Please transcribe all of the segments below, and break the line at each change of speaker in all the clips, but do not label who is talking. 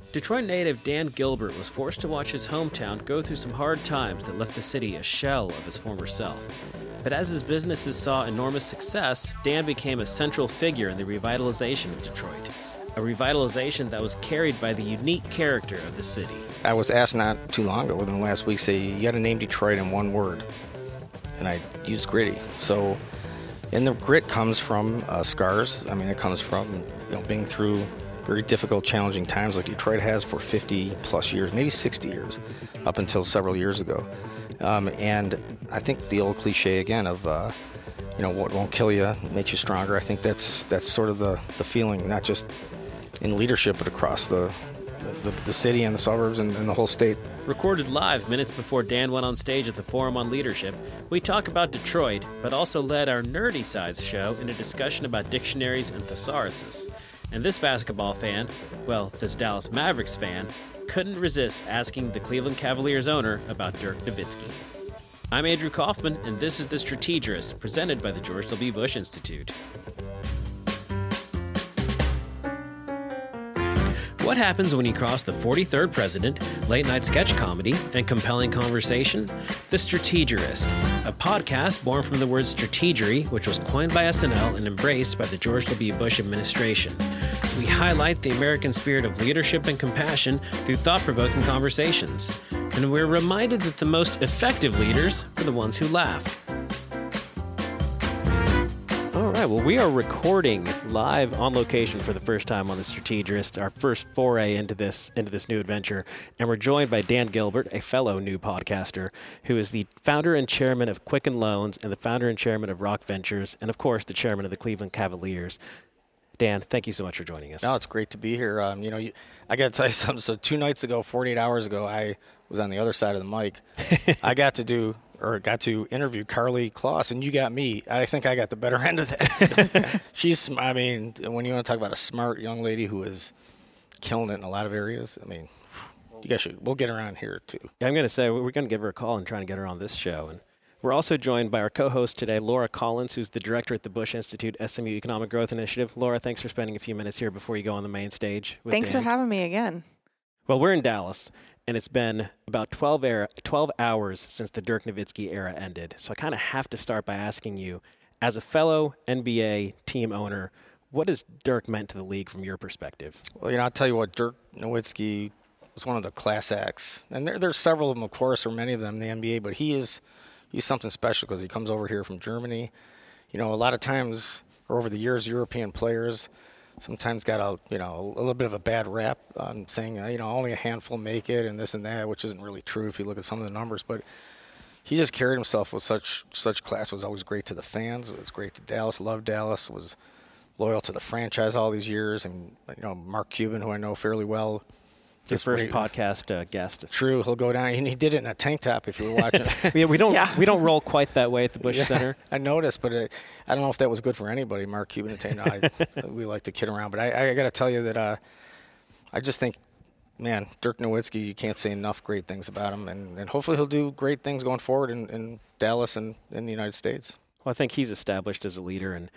Detroit native Dan Gilbert was forced to watch his hometown go through some hard times that left the city a shell of his former self. But as his businesses saw enormous success, Dan became a central figure in the revitalization of Detroit. A revitalization that was carried by the unique character of the city.
I was asked not too long ago, within the last week, say, you got to name Detroit in one word. And I used gritty. So, and the grit comes from scars. I mean, it comes from being through very difficult, challenging times like Detroit has for 50 plus years, maybe 60 years, up until several years ago. And I think the old cliche again of, what won't kill you makes you stronger. I think that's sort of the feeling, not just in leadership, but across the city and the suburbs and the whole state.
Recorded live minutes before Dan went on stage at the Forum on Leadership, we talk about Detroit, but also led our nerdy sides show in a discussion about dictionaries and thesauruses. And this basketball fan, this Dallas Mavericks fan, couldn't resist asking the Cleveland Cavaliers owner about Dirk Nowitzki. I'm Andrew Kaufman, and this is The Strategist, presented by the George W. Bush Institute. What happens when you cross the 43rd president, late-night sketch comedy, and compelling conversation? The Strategist, a podcast born from the word strategery, which was coined by SNL and embraced by the George W. Bush administration. We highlight the American spirit of leadership and compassion through thought-provoking conversations. And we're reminded that the most effective leaders are the ones who laugh. All right, well, we are recording live on location for the first time on The Strategist, our first foray into this new adventure. And we're joined by Dan Gilbert, a fellow new podcaster, who is the founder and chairman of Quicken Loans and the founder and chairman of Rock Ventures, and of course, the chairman of the Cleveland Cavaliers. Dan, thank you so much for joining us.
No, it's great to be here. I got to tell you something. So 2 nights ago, 48 hours ago, I was on the other side of the mic. I got to interview Carly Kloss, and you got me. I think I got the better end of that. When you want to talk about a smart young lady who is killing it in a lot of areas, we'll get her on here too.
Yeah, I'm going to say, we're going to give her a call and try and get her on this show. And we're also joined by our co-host today, Laura Collins, who's the director at the Bush Institute SMU Economic Growth Initiative. Laura, thanks for spending a few minutes here before you go on the main stage.
Thanks for having me again.
Well, we're in Dallas, and it's been about 12 hours since the Dirk Nowitzki era ended. So I kind of have to start by asking you, as a fellow NBA team owner, what has Dirk meant to the league from your perspective?
Well, I'll tell you what, Dirk Nowitzki was one of the class acts. And there's several of them, of course, or many of them in the NBA, but he's something special because he comes over here from Germany. A lot of times, or over the years, European players sometimes got a little bit of a bad rap on saying, only a handful make it and this and that, which isn't really true if you look at some of the numbers. But he just carried himself with such class. Was always great to the fans. It was great to Dallas. Loved Dallas. Was loyal to the franchise all these years. And Mark Cuban, who I know fairly well.
Your first podcast guest.
True, he'll go down, and he did it in a tank top. If you were watching,
we don't roll quite that way at the Bush Center.
I noticed, but I don't know if that was good for anybody. Mark Cuban and tank. We like to kid around, but I got to tell you that I just think, man, Dirk Nowitzki, you can't say enough great things about him, and hopefully he'll do great things going forward in Dallas and in the United States.
Well, I think he's established as a leader, and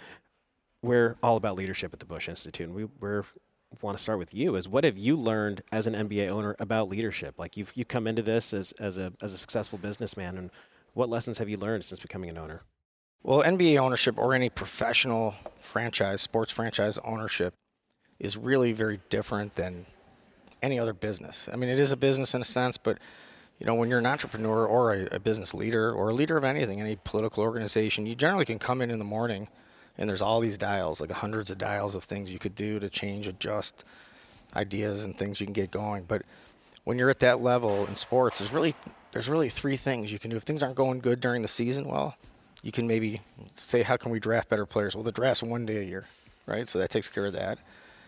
we're all about leadership at the Bush Institute, and we're want to start with you is what have you learned as an NBA owner about leadership? Like you come into this as a successful businessman, and what lessons have you learned since becoming an owner?
Well, NBA ownership or any professional sports franchise ownership is really very different than any other business. I mean, it is a business in a sense, but when you're an entrepreneur or a business leader or a leader of anything, any political organization, you generally can come in the morning and there's all these dials, like hundreds of dials of things you could do to change, adjust ideas and things you can get going. But when you're at that level in sports, there's really 3 things you can do. If things aren't going good during the season, well, you can maybe say, how can we draft better players? Well, the draft's 1 day a year, right? So that takes care of that.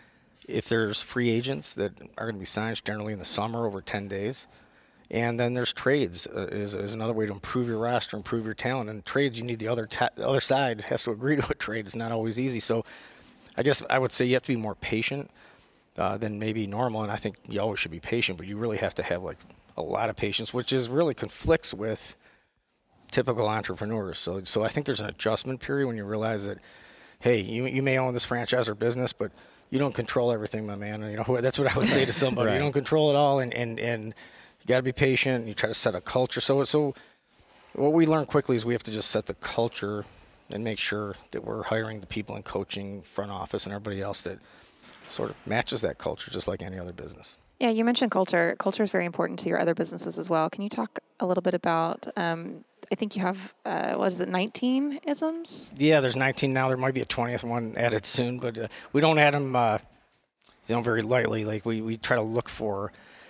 If there's free agents that are going to be signed generally in the summer over 10 days, and then there's trades is another way to improve your roster, improve your talent. And trades, you need the other side has to agree to a trade. It's not always easy. So I guess I would say you have to be more patient than maybe normal. And I think you always should be patient, but you really have to have a lot of patience, which is really conflicts with typical entrepreneurs. So I think there's an adjustment period when you realize that, hey, you may own this franchise or business, but you don't control everything, my man. You know, that's what I would say to somebody.
Right.
You don't control it all, and you got to be patient. And you try to set a culture. So what we learn quickly is we have to just set the culture and make sure that we're hiring the people in coaching, front office, and everybody else that sort of matches that culture, just like any other business.
Yeah, you mentioned culture. Culture is very important to your other businesses as well. Can you talk a little bit about, I think you have, 19 isms?
Yeah, there's 19 now. There might be a 20th one added soon, but we don't add them very lightly. Like we try to look for,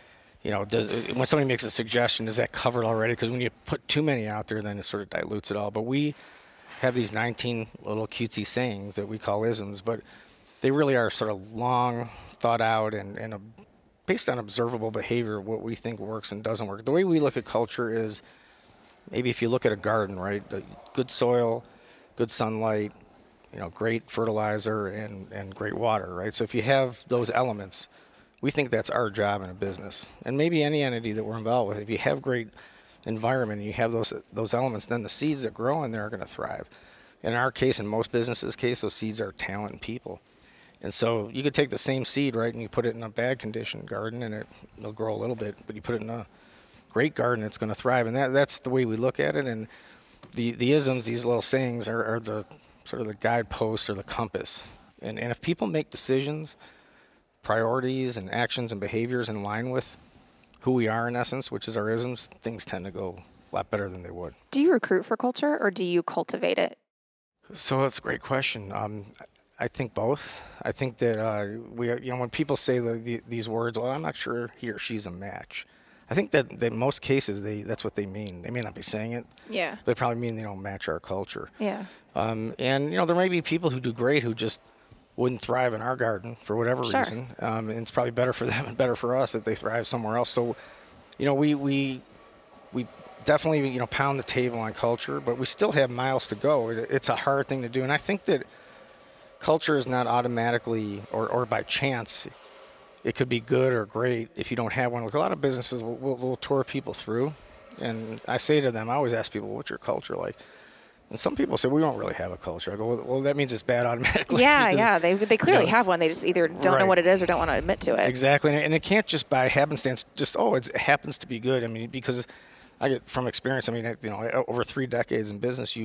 when somebody makes a suggestion, is that covered already? Because when you put too many out there, then it sort of dilutes it all. But we have these 19 little cutesy sayings that we call isms, but they really are sort of long thought out and based on observable behavior, what we think works and doesn't work. The way we look at culture is maybe if you look at a garden, right? Good soil, good sunlight, great fertilizer and great water, right? So if you have those elements, we think that's our job in a business. And maybe any entity that we're involved with, if you have great environment and you have those elements, then the seeds that grow in there are going to thrive. In our case, in most businesses' case, those seeds are talent and people. And so you could take the same seed, right, and you put it in a bad condition garden, and it'll grow a little bit. But you put it in a great garden, it's going to thrive. And that's the way we look at it. And the isms, these little sayings, are the sort of the guideposts or the compass. And if people make decisions, priorities, and actions and behaviors in line with who we are in essence, which is our isms, things tend to go a lot better than they would.
Do you recruit for culture or do you cultivate it?
So that's a great question. I think both. I think that when people say these words, well, I'm not sure he or she's a match. I think that in most cases that's what they mean. They may not be saying it.
Yeah.
They probably mean they don't match our culture.
Yeah.
And there may be people who do great who just wouldn't thrive in our garden for whatever reason. And it's probably better for them and better for us that they thrive somewhere else. So, we definitely pound the table on culture, but we still have miles to go. It's a hard thing to do, and I think that culture is not automatically or by chance. It could be good or great if you don't have one. Like a lot of businesses will tour people through, and I say to them, I always ask people, "What's your culture like?" And some people say, we don't really have a culture. I go, well, that means it's bad automatically.
Yeah. They clearly have one. They just either don't know what it is or don't want to admit to it.
Exactly. And it can't just by happenstance, it happens to be good. I mean, because I get from experience, over 3 decades in business,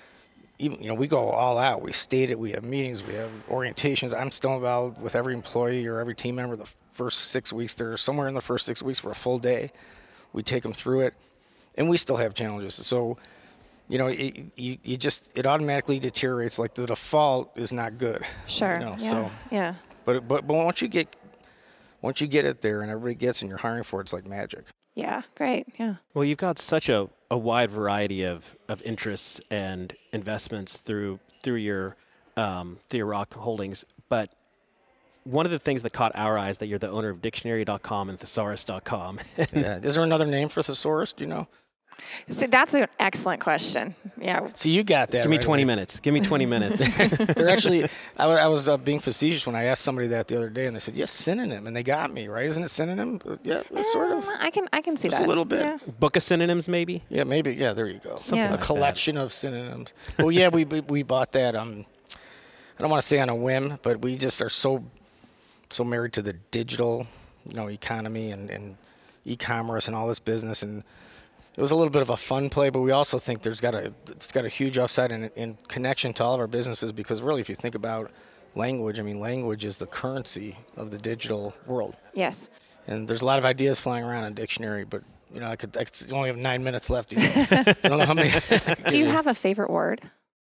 we go all out. We state it. We have meetings. We have orientations. I'm still involved with every employee or every team member the first 6 weeks. They're somewhere in the first 6 weeks for a full day. We take them through it. And we still have challenges. So, it automatically deteriorates. Like the default is not good.
Sure. Yeah.
But once you get it there and everybody gets and you're hiring for it, it's like magic.
Yeah. Great. Yeah.
Well, you've got such a wide variety of interests and investments through your Rock Holdings, but one of the things that caught our eyes that you're the owner of Dictionary.com and Thesaurus.com.
Yeah. Is there another name for Thesaurus? Do you know?
See, that's an excellent question. Yeah.
See, you got that.
Give me 20 minutes. Give me 20 minutes.
They're actually, I was being facetious when I asked somebody that the other day, and they said, yes, synonym. And they got me, right? Isn't it synonym? Yeah, sort of.
I can see
just
that.
a little bit.
Yeah.
Book of synonyms, maybe?
Yeah, maybe. Yeah, there you go.
Something
a collection of synonyms. Well, yeah, we bought that. I don't want to say on a whim, but we just are so married to the digital, economy and e-commerce and all this business, and it was a little bit of a fun play, but we also think it's got a huge upside in connection to all of our businesses, because really, if you think about language, language is the currency of the digital world.
Yes.
And there's a lot of ideas flying around in Dictionary, but I could only have 9 minutes left. I don't know how many.
Do you have a favorite word?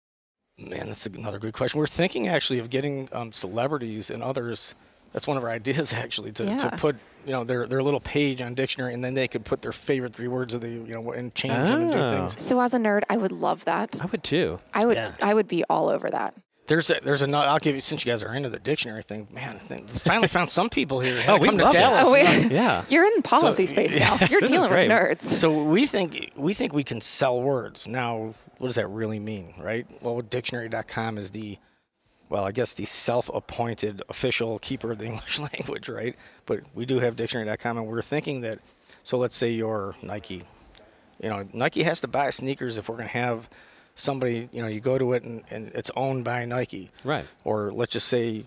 Man, that's another good question. We're thinking actually of getting celebrities and others. That's one of our ideas, actually, to put their little page on Dictionary, and then they could put their favorite 3 words of and change them and do things.
So as a nerd, I would love that.
I would too.
I would be all over that.
There's another. I'll give you, since you guys are into the dictionary thing. Man, finally found some people here.
We
come to
love
Dallas.
Yeah.
You're in policy space now. You're dealing with nerds.
So we think we can sell words. Now, what does that really mean, right? Well, Dictionary.com is the self-appointed official keeper of the English language, right? But we do have Dictionary.com, and we're thinking that, so let's say you're Nike. Nike has to buy sneakers if we're going to have somebody, you go to it and it's owned by Nike.
Right.
Or let's just say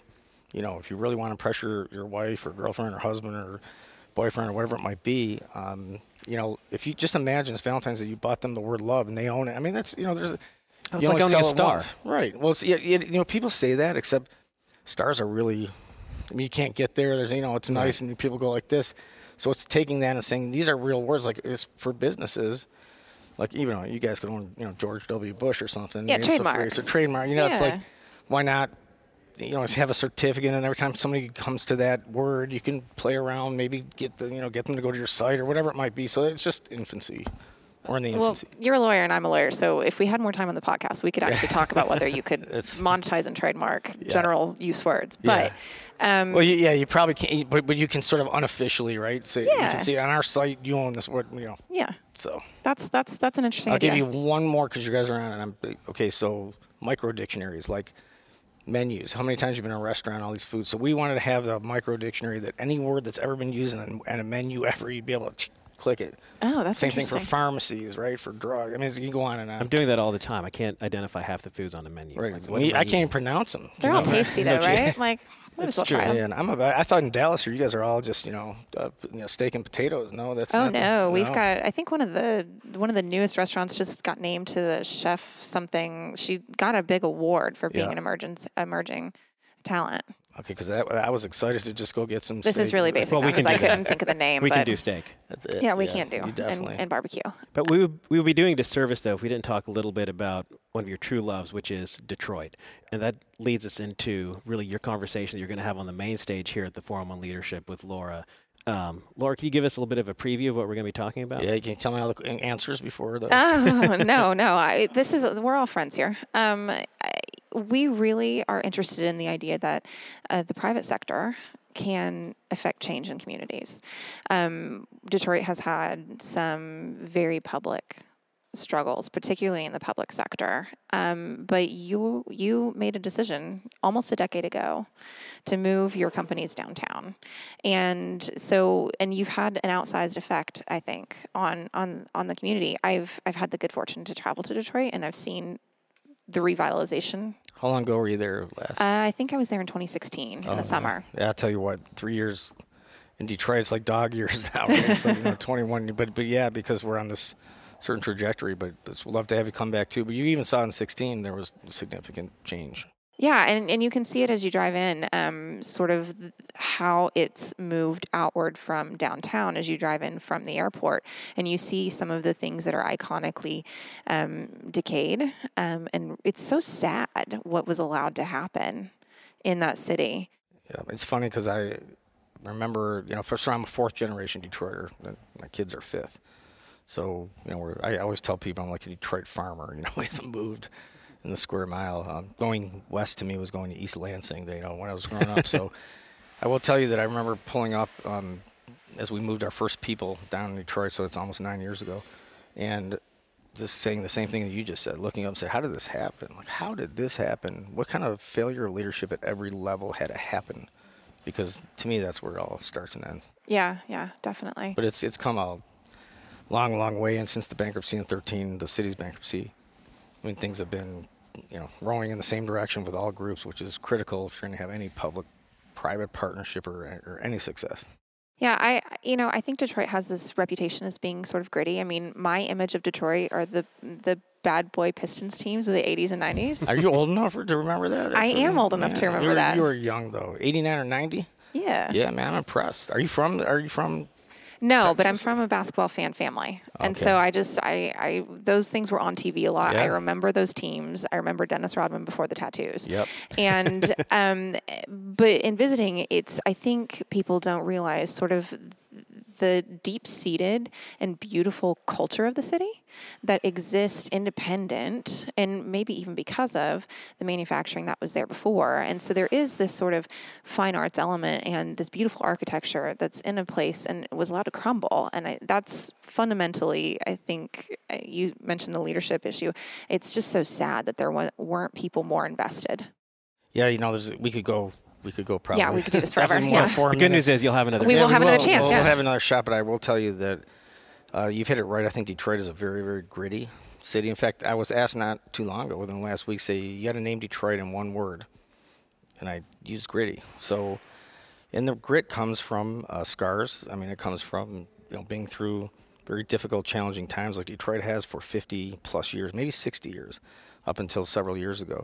You know, if you really want to pressure your wife or girlfriend or husband or boyfriend or whatever it might be, you know, if you just imagine it's Valentine's Day, you bought them the word love and they own it. I mean, that's, you know, there's
It's
you
like
only
owning a
sell it
star.
once. Right. Well, you know, people say that, except stars are really, I mean, you can't get there. There's, you know, it's nice, and people go like this. So it's taking that and saying these are real words, like it's for businesses. Like, even though you guys could own, you know, George W. Bush or something.
Yeah,
It's
trademarks.
a trademark. You know, it's like,
Yeah.
why not, you know, have a certificate, and every time somebody comes to that word, you can play around, maybe get them to go to your site or whatever it might be. So it's just infancy. Or in the
Well,
infancy.
you're a lawyer and I'm a lawyer, so if we had more time on the podcast, we could actually talk about whether you could monetize and trademark general use words. But
Well, you probably can't, but you can sort of unofficially, right? Say, You
Yeah.
can see on our site, you own this word, you know.
yeah,
So
that's an interesting
I'll
idea.
give you one more because you guys are on, and okay. So micro dictionaries, like menus. How many times you've been in a restaurant, all these foods. So we wanted to have the micro dictionary that any word that's ever been used in a menu ever, you'd be able to click it.
Oh, that's
Same thing
interesting.
for pharmacies, right? For drug. I mean, you can go on and on.
I'm doing that all the time. I can't identify half the foods on the menu.
Right.
Like, what do
I
I
can't even pronounce them.
They're all tasty though, right? Like, might as well try them.
Yeah, and I thought in Dallas here, you guys are all just steak and potatoes. No, that's
Oh
not,
no, we've got. I think one of the newest restaurants just got named to the chef something. She got a big award for being
Yeah.
an emerging talent.
Okay, because I was excited to just go get some.
This is
steak.
really basic
Well, we
because
can
I
do that.
couldn't think of the name.
We
but
can do steak.
That's it.
Yeah, we can do
you definitely.
and barbecue.
But we would be doing a disservice, though, if we didn't talk a little bit about one of your true loves, which is Detroit. And that leads us into really your conversation that you're going to have on the main stage here at the Forum on Leadership with Laura. Laura, can you give us a little bit of a preview of what we're going to be talking about?
Yeah, you can tell me all the answers before the.
Oh no! We're all friends here. We really are interested in the idea that the private sector can affect change in communities. Detroit has had some very public struggles, particularly in the public sector. But you made a decision almost a decade ago to move your companies downtown, and you've had an outsized effect, I think, on the community. I've had the good fortune to travel to Detroit, and I've seen the revitalization.
How long ago were you there last?
I think I was there in 2016 in the summer.
Yeah, I'll tell you what. 3 years in Detroit, it's like dog years now. Right? It's like 21. But yeah, because we're on this certain trajectory. But we'd love to have you come back too. But you even saw in 16 there was significant change.
Yeah, and you can see it as you drive in, sort of how it's moved outward from downtown as you drive in from the airport. And you see some of the things that are iconically decayed. And it's so sad what was allowed to happen in that city.
Yeah, it's funny because I remember, first I'm a fourth generation Detroiter. My kids are fifth. So, I always tell people I'm like a Detroit farmer. We haven't moved in the square mile. Going west to me was going to East Lansing, when I was growing up. So I will tell you that I remember pulling up as we moved our first people down in Detroit, so it's almost 9 years ago, and just saying the same thing that you just said, looking up and said, how did this happen? Like, how did this happen? What kind of failure of leadership at every level had to happen? Because to me, that's where it all starts and ends.
Yeah, definitely.
But it's come a long, long way, and since the bankruptcy in 2013, the city's bankruptcy, things have been, rowing in the same direction with all groups, which is critical if you're going to have any public-private partnership or any success.
Yeah, I think Detroit has this reputation as being sort of gritty. I mean, my image of Detroit are the bad boy Pistons teams of the 80s and 90s.
Are you old enough to remember that?
I am old enough to remember that.
You were young, though. 89 or 90?
Yeah.
Yeah, man, I'm impressed. Are you from
No,
Texas?
but I'm from a basketball fan family. And so I those things were on TV a lot.
Yeah.
I remember those teams. I remember Dennis Rodman before the tattoos.
Yep.
And, but in visiting, I think people don't realize sort of the deep-seated and beautiful culture of the city that exists independent and maybe even because of the manufacturing that was there before. And so there is this sort of fine arts element and this beautiful architecture that's in a place and was allowed to crumble. And that's fundamentally, I think, you mentioned the leadership issue. It's just so sad that there weren't people more invested.
Yeah, we could go probably.
Yeah, we could do this forever.
Definitely more
Yeah.
than 4
The
minutes.
good news is you'll have another.
We will have another chance,
We'll
yeah.
have another shot, but I will tell you that you've hit it right. I think Detroit is a very, very gritty city. In fact, I was asked not too long ago, within the last week, say you got to name Detroit in one word, and I use gritty. So, and the grit comes from scars. I mean, it comes from being through very difficult, challenging times like Detroit has for 50 plus years, maybe 60 years, up until several years ago.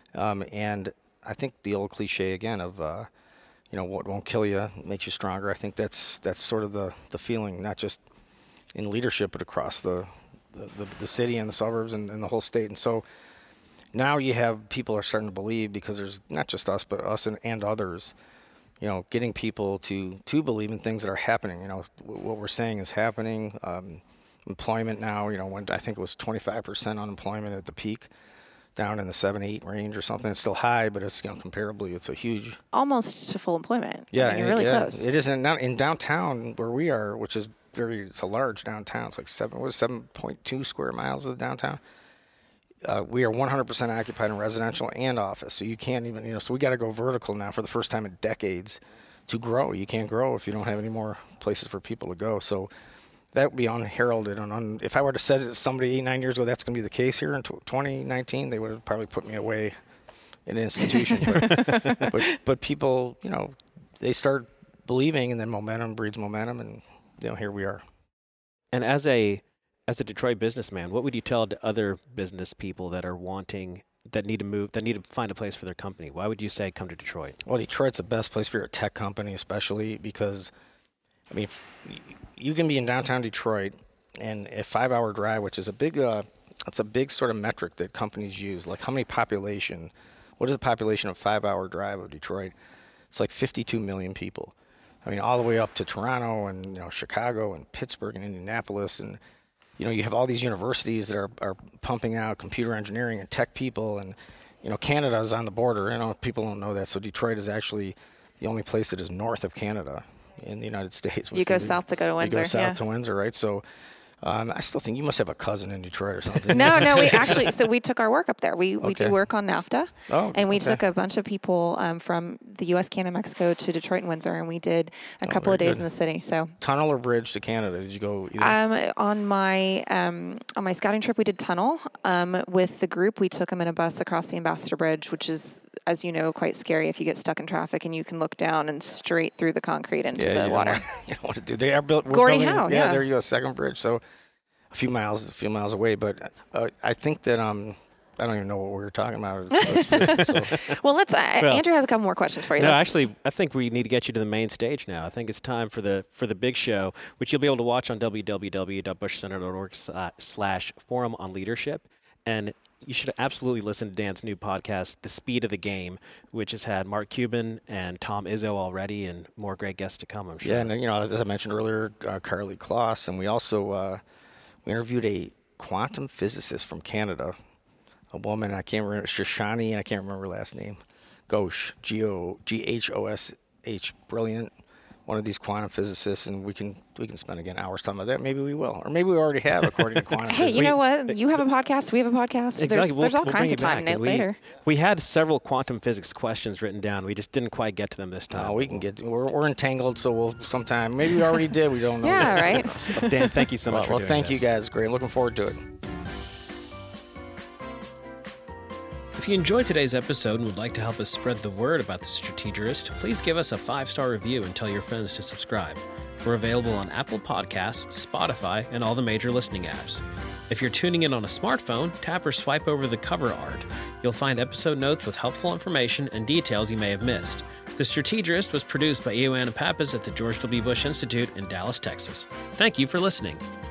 And I think the old cliche again of what won't kill you makes you stronger. I think that's sort of the feeling, not just in leadership, but across the city and the suburbs and the whole state. And so now you have people are starting to believe, because there's not just us, but us and others, getting people to believe in things that are happening. What we're saying is happening. Employment now, when I think it was 25% unemployment at the peak, down in the 7-8 range or something. It's still high, but it's comparably, it's a huge,
almost to full employment.
Yeah,
I mean, really close.
It is in downtown where we are, which is it's a large downtown. It's like 7.2 square miles of the downtown. We are 100% occupied in residential and office, so you can't even, so we got to go vertical now for the first time in decades to grow. You can't grow if you don't have any more places for people to go. So that would be unheralded. If I were to say to somebody 8-9 years ago that's going to be the case here in 2019, they would have probably put me away in an institution. but people, they start believing, and then momentum breeds momentum, and here we are.
And as a Detroit businessman, what would you tell to other business people that are that need to move, that need to find a place for their company? Why would you say come to Detroit?
Well, Detroit's the best place for your tech company, especially because, I mean, you can be in downtown Detroit, and a 5-hour drive, which is it's a big sort of metric that companies use. Like, how many population? What is the population of 5-hour drive of Detroit? It's like 52 million people. I mean, all the way up to Toronto and Chicago and Pittsburgh and Indianapolis, and you have all these universities that are pumping out computer engineering and tech people, and Canada is on the border. People don't know that. So Detroit is actually the only place that is north of Canada in the United States.
You go south to go to Windsor.
You go south to Windsor, right? So I still think you must have a cousin in Detroit or something.
No, we took our work up there. We do work on NAFTA, and we took a bunch of people from the U.S., Canada, Mexico to Detroit and Windsor, and we did a couple of days in the city. So
tunnel or bridge to Canada? Did you go either?
On my scouting trip, we did tunnel. With the group, we took them in a bus across the Ambassador Bridge, which is, as you know, quite scary if you get stuck in traffic and you can look down and straight through the concrete into the water.
You don't want to do. They are built.
Gordie Howe.
Yeah, there you go. Second bridge. So a few miles away. But I think that I don't even know what we were talking about.
Well, Andrew has a couple more questions for you.
No, actually, I think we need to get you to the main stage now. I think it's time for the big show, which you'll be able to watch on www.bushcenter.org/forum on leadership. And you should absolutely listen to Dan's new podcast, The Speed of the Game, which has had Mark Cuban and Tom Izzo already, and more great guests to come, I'm sure.
Yeah, and as I mentioned earlier, Carly Kloss, and we also we interviewed a quantum physicist from Canada, a woman, I can't remember, Shoshani, and I can't remember her last name, Ghosh, Ghosh, brilliant, one of these quantum physicists, and we can spend, again, hours talking about that. Maybe we will, or maybe we already have, according to quantum physics.
Hey, you know what? You have a podcast, we have a podcast.
Exactly.
There's all kinds of time later.
We had several quantum physics questions written down. We just didn't quite get to them this time.
No, we're entangled, so we'll sometime. Maybe we already did. We don't know.
Yeah, right.
Dan, thank you so much for doing this.
Well, thank you guys. Great. Looking forward to it.
If you enjoyed today's episode and would like to help us spread the word about The Strategist, please give us a 5-star review and tell your friends to subscribe. We're available on Apple Podcasts, Spotify, and all the major listening apps. If you're tuning in on a smartphone, tap or swipe over the cover art. You'll find episode notes with helpful information and details you may have missed. The Strategist was produced by Ioanna Pappas at the George W. Bush Institute in Dallas, Texas. Thank you for listening.